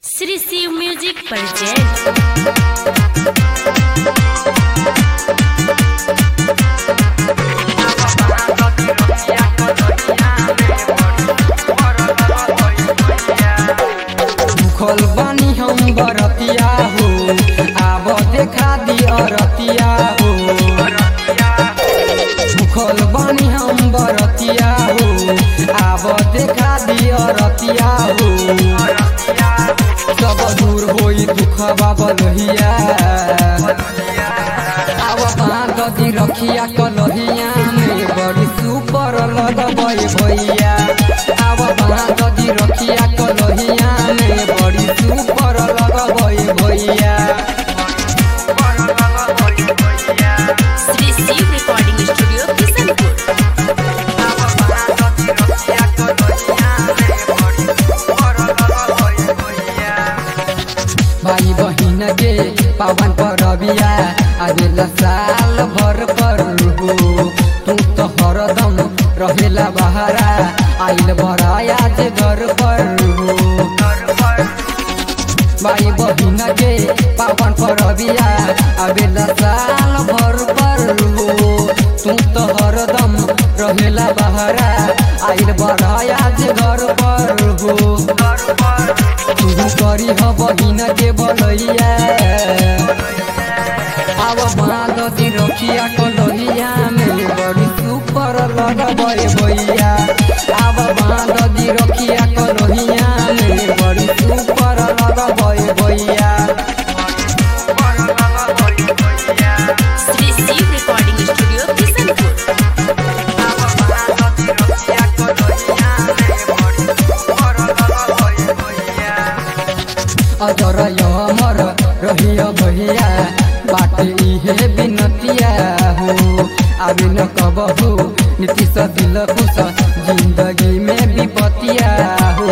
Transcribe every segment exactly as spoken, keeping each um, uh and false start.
Shri Shiv music present. भूखल बानी हम बरतिया हो, आब देखा दी अरतिया हो। भूखल बानी हम बरतिया हो, आब देखा दी अरतिया हो। सब दूर होई दुखबा बलहिया, आब बांध दी रखिया कलहिया में बड़ी सुपर लगबै भैया। आब बांध दी रखिया कलहिया में बड़ी सुपर लगबै भैया। Shri Shiv recording studio Kishanpur. भाई बहिन के पावन परबिया आवेला साल भर पर हो। तू तो हरदम रहेला बहारा, आइल बराया जे घर पर हो। भाई बहिन के पावन परबिया आवेला साल भर पर हो। तू तो हरदम रहेला बहारा, आइल बराया जे घर पर हो। तू करी ह बहिन के बलैया, आब बांध दी रखिया कलहिया में बड़ी सुपर लगबै भैया। आब बांध दी रखिया कलहिया में बड़ी सुपर लगबै भैया। Shri Shiv recording studio Kishanpur. अजर अमर रहिया भैया, बाटे इहे बिनतिया हो। आबे न कबहू नीतीश दिल खुश, जिंदगी में विपतिया हो।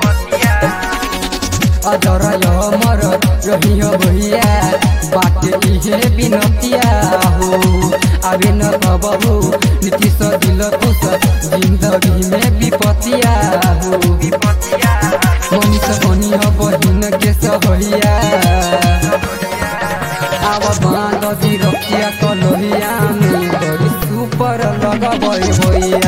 अजर अमर रहिया भैया, बाटे इहे बिनतिया हो। आबे न कबहू नीतीश दिल खुश, जिंदगी में विपतिया हो। मनीष बनी ह बहिन के सहैया, आब बांध दी रखिया कलहिया में बड़ी सुपर लगबै भैया।